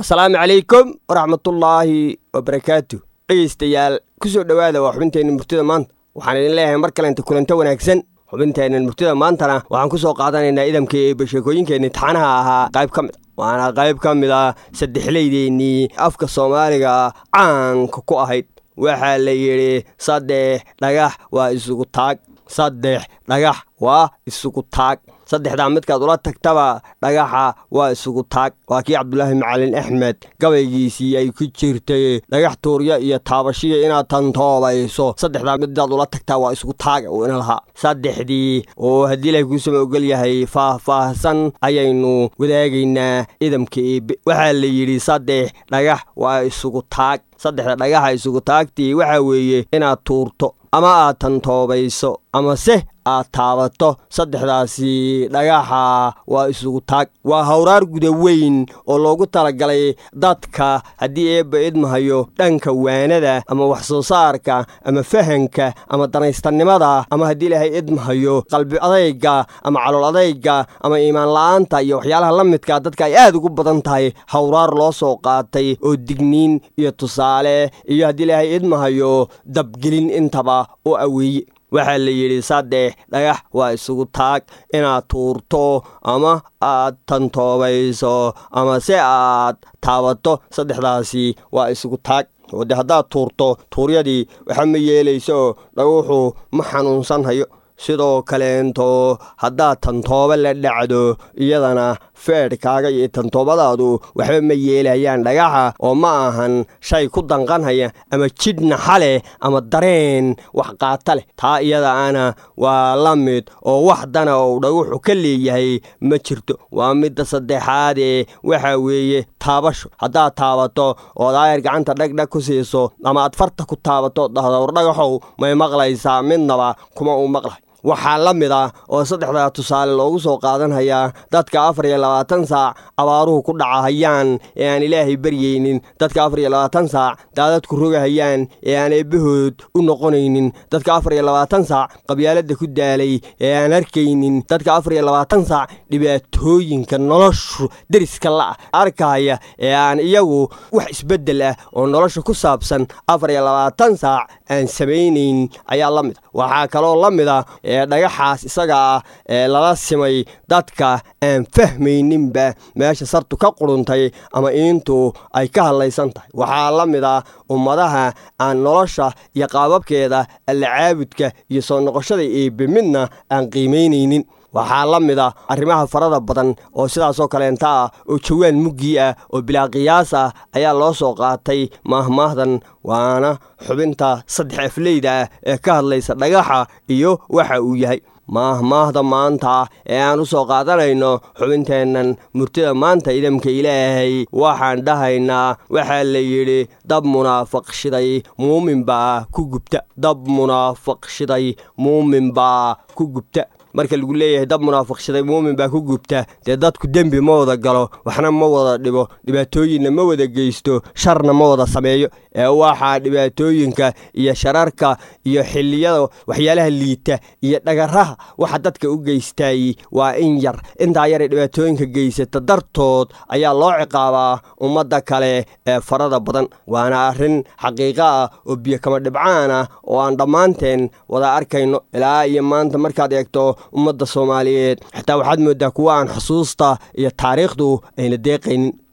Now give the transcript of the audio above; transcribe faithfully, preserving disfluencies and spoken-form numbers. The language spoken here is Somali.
السلام عليكم ورحمة الله وبركاته. dhegeystayaal ku soo dhawaada waa xubinteena murtida maanta. waxaan idin leeyahay mar kale inta kulanta wanaagsan. xubinteena murtida maantana waxaan ku soo qaadanaynaa idamka ee sheekooyinkeena taxanaha ahaa qayb ka mid waana qayb ka mid ah saddexleydeenii afka Soomaaliga caanka ku ahayd. waxaa la yiri saddex dhagax waa isugu taag saddex dhagax waa isugu taag saddexda midkaad ula tagtaba dhagaxa waa isugu taag. waa kii Cabdullaahi Macalin Axmed gabaygiisii ay ku jirtay dhagax tuurya iyo taabashiya inaad tantoobayso saddexda midaad ula tagtaa waa isugu taag oo ina lahaa saddexdii oo haddii la ku soo ogol yahay faahfaahsan ayaynu wadaagaynaa idamka eebe. waxaa la yiri saddex dhagax waa isugu taag saddexda dhagaxa isugu taagtii waxa weeye inaad tuurto ama aad tantoobayso ama se aad taabato saddexdaasi dhagaxa waa isugu taag. waa hawraar guda weyn oo loogu talagalay dadka haddii eebba idmahayo dhanka waanada ama wax soo saarka ama fahanka ama danaystanimada ama haddii ilaahay idmahayo qalbi adayga ama calool adayga ama iimaan la'aanta iyo waxyaalaha la midka dadka ay aad ugu badan tahay hawraar loo soo qaatay oo digniin iyo tusaale iyo haddii ilaahay idmahayo dabgelin intaba oo aweeye. waxaa la yidhi saddex dhagax waa isugu taag inaad tuurto ama aad tantoobayso ama se aad taabato saddexdaasi waa isugu taag. oo de haddaad tuurto tuuryadii waxa ma yeelayso dhaguxu ma xanuunsanhayo. sidoo kaleento haddaad tantooba la dhacdo iyadana feedhkaaga iyo tantoobadaadu waxba ma yeelayaan dhagaxa oo ma ahan shay ku danqanhaya ama jidhna xale ama dareen wax qaata leh. taa iyada ana waa la mid oo wax dana oo dhaguxu ka leeyahay ma jirto. waa midda saddexaadee waxa weeye taabasho. haddaad taabato oo daayar gacanta dhagdhag ku siiso ama aad farta ku taabato dhahdo war dhagaxow may maqlaysaa midnaba kuma uu maqlay. waxaa la mid ah oo saddexdaa tusaale loogu soo qaadanhayaa dadka afar iyo labaatan saac abaaruhu ku dhacahayaan ee aan ilaahay baryaynin, dadka afar iyo labaatan saac daadadku rogahayaan ee aan eebbahood u noqonaynin, dadka afar iyo labaatan saac qabyaaladda ku daalay ee aan arkaynin, dadka afar iyo labaatan saac dhibaatooyinka noloshu deriska la'ah arkahaya ee aan iyagu wax isbeddel ah oo nolosha ku saabsan afar iyo labaatan saac aan samaynayn ayaa la mid. waxaa kaloo la mid ah ee dhagaxaas isaga ah ee lala simay dadka aan fahmayninba meesha sartu ka quruntay ama iintu ay ka hadlaysan tahay. waxaa la mid ah ummadaha aan nolosha iyo qaababkeeda alla caabudka iyo soo noqoshada eebbe midna aan qiimaynaynin. waxaa la mid ah arrimaha farada badan oo sidaasoo kaleenta ah oo jawaan muggii ah oo bilaa qiyaas ah ayaa loo soo qaatay maahmaahdan. waana xubinta saddex afleyda ah ee ka hadlaysa dhagaxa iyo waxa uu yahay. maahmaahda maanta ee aan u soo qaadanayno xubinteennan murtida maanta idamka ilaahay waxaan dhahaynaa waxaa la yidhi dab munaafaq shiday muumin baa ku gubta. dab munaafaq shiday muumin baa ku gubta. marka lagu leeyahay dab munaafaq shiday muumin baa ku gubta dee dadku dembi ma wada galo, waxna ma wada dhibo, dhibaatooyinna ma wada geysto, sharna ma wada sameeyo. ee waxaa dhibaatooyinka iyo shararka iyo xilliyada waxyaalaha liita iyo dhagaraha waxa dadka u geystay waa in yar. intaa yar ee dhibaatooyinka geysata dartood ayaa loo ciqaabaa ummadda kale ee farada badan. waana arrin xaqiiqo ah oo biyo kama dhibcaan ah oo aan dhammaanteen wada arkayno. ilaa iyo maanta markaad eegto ummadda Soomaaliyeed xitaa waxaad moodaa kuwa aan xusuusta iyo taariikhdu ayna deeqaynin.